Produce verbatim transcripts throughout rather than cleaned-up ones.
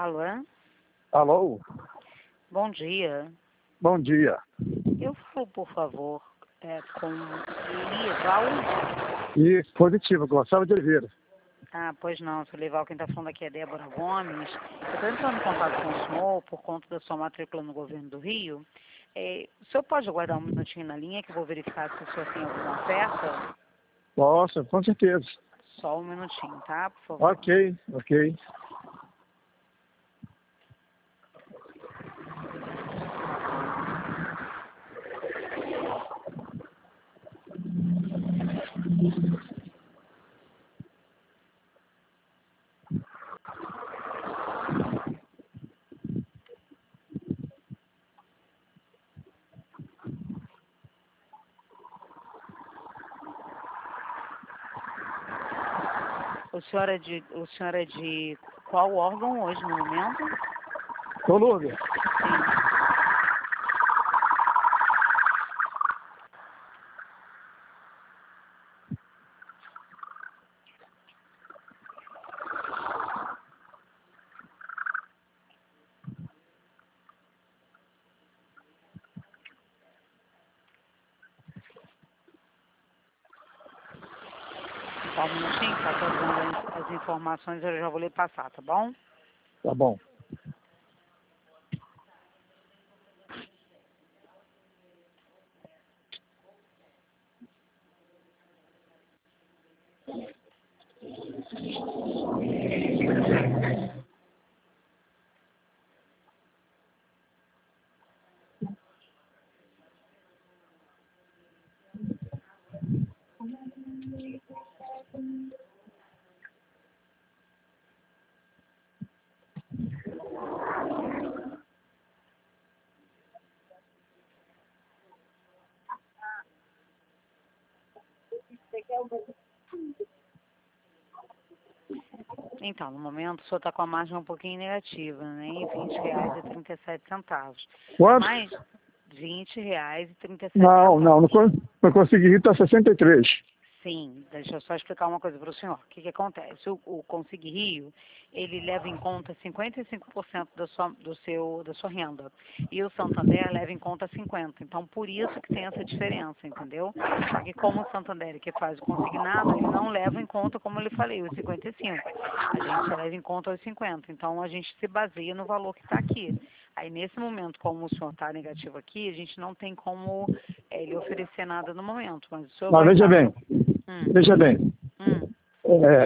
Alô? Alô? Bom dia. Bom dia. Eu falo, por favor, é, com Lival. Isso, positivo, Gonçalo de Oliveira. Ah, pois não, seu Lival, quem está falando aqui é Débora Gomes. Eu estou entrando em contato com o senhor por conta da sua matrícula no governo do Rio. É, o senhor pode aguardar um minutinho na linha que eu vou verificar se o senhor tem alguma oferta? Posso, com certeza. Só um minutinho, tá? Por favor. Ok, ok. O senhor é de, o senhor é de qual órgão hoje no momento? Colômbia. Sim. Só um minutinho, está atualizando as informações, eu já vou lhe passar, tá bom? Tá bom. Então, no momento, o senhor está com a margem um pouquinho negativa, né? Em vinte reais e trinta e sete centavos. Quanto? Mas vinte reais e trinta e sete Não, centavos. não, não, con- não consegui, está sessenta e três. Sim, deixa eu só explicar uma coisa para o senhor. O que, que acontece? O, o Consigue Rio, ele leva em conta cinquenta e cinco por cento da sua, do seu, da sua renda. E o Santander leva em conta cinquenta por cento. Então, por isso que tem essa diferença, entendeu? Só que como o Santander, que faz o consignado, ele não leva em conta, como eu lhe falei, os cinquenta e cinco por cento. A gente só leva em conta os cinquenta por cento. Então, a gente se baseia no valor que está aqui. Aí, nesse momento, como o senhor está negativo aqui, a gente não tem como é, lhe oferecer nada no momento. Mas o senhor Mas vai veja estar... bem, Hum, veja bem. hum. É,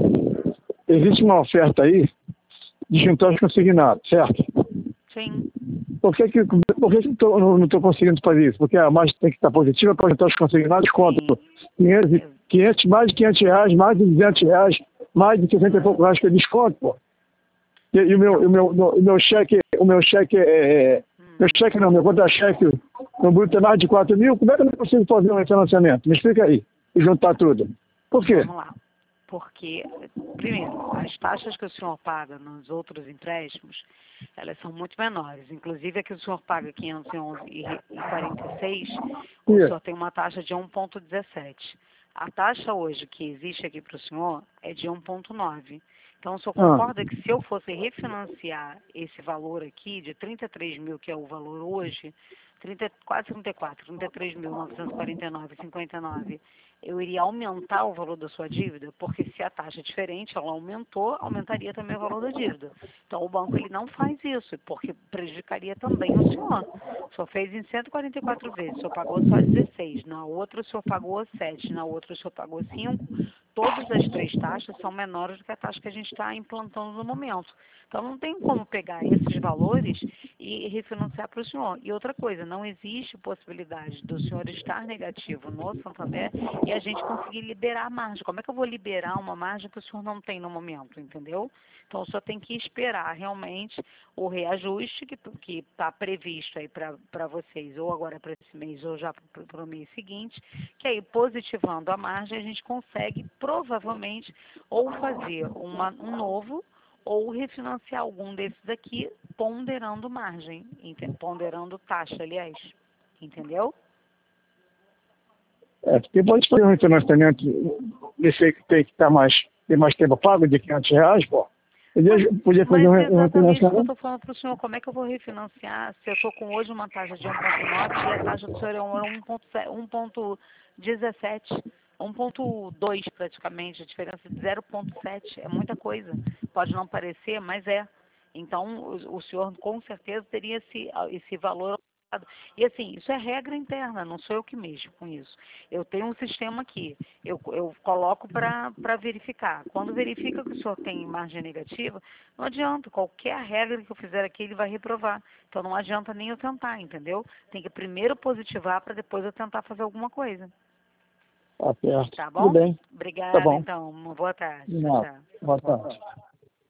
existe uma oferta aí de juntar os consignados, certo? Sim. Por que, que, por que, que eu tô- não estou conseguindo fazer isso? Porque a margem tem que estar positiva para juntar os consignados quanto? quinhentos, e- quinhentos, mais de quinhentos reais, mais de duzentos reais, mais de sessenta e poucos reais que eu desconto, pô. E, e o meu, o meu, o meu cheque, o meu cheque é. Meu cheque não, meu contra-cheque, no bruto é mais de quatro mil, como é que eu não consigo fazer um refinanciamento? Me explica aí. E juntar tudo. Por quê? Vamos lá. Porque, primeiro, as taxas que o senhor paga nos outros empréstimos, elas são muito menores. Inclusive, a que o senhor paga quinhentos e onze vírgula quarenta e seis, o Isso. senhor tem uma taxa de um vírgula dezessete. A taxa hoje que existe aqui para o senhor é de um vírgula nove. Então, o senhor Ah. concorda que se eu fosse refinanciar esse valor aqui, de trinta e três mil, que é o valor hoje, trinta, quase trinta e quatro, trinta e três mil novecentos e quarenta e nove vírgula cinquenta e nove, eu iria aumentar o valor da sua dívida? Porque se a taxa é diferente, ela aumentou, aumentaria também o valor da dívida. Então, o banco ele não faz isso, porque prejudicaria também o senhor. O senhor fez em cento e quarenta e quatro vezes, o senhor pagou só dezesseis, na outra o senhor pagou sete, na outra o senhor pagou cinco. Todas as três taxas são menores do que a taxa que a gente está implantando no momento. Então, não tem como pegar esses valores e refinanciar para o senhor. E outra coisa, não existe possibilidade do senhor estar negativo no Santander e a gente conseguir liberar a margem. Como é que eu vou liberar uma margem que o senhor não tem no momento, entendeu? Então, o senhor tem que esperar realmente o reajuste que está previsto aí para vocês, ou agora para esse mês, ou já para o mês seguinte, que aí, positivando a margem, a gente consegue, provavelmente, ou fazer uma, um novo, ou refinanciar algum desses aqui, ponderando margem, ente- ponderando taxa, aliás. Entendeu? É, porque pode fazer um refinanciamento desse aí que tem que estar mais, ter mais tempo pago de quinhentos reais, pô. Podia, podia fazer Mas um, é um exatamente o que eu refinanciamento? estou falando para o senhor. Como é que eu vou refinanciar se eu estou com hoje uma taxa de um ponto nove e a taxa do senhor é um ponto dezessete, um ponto dois praticamente, a diferença de zero ponto sete, é muita coisa. Pode não parecer, mas é. Então, o, o senhor com certeza teria esse, esse valor. E assim, isso é regra interna, não sou eu que mexo com isso. Eu tenho um sistema aqui, eu, eu coloco para verificar. Quando verifica que o senhor tem margem negativa, não adianta, qualquer regra que eu fizer aqui, ele vai reprovar. Então não adianta nem eu tentar, entendeu? Tem que primeiro positivar para depois eu tentar fazer alguma coisa. Tá certo. Tá Tudo bom? bem. Tá Obrigada, bom. então. Uma boa tarde. De Tchau, nada. tchau. Boa tarde.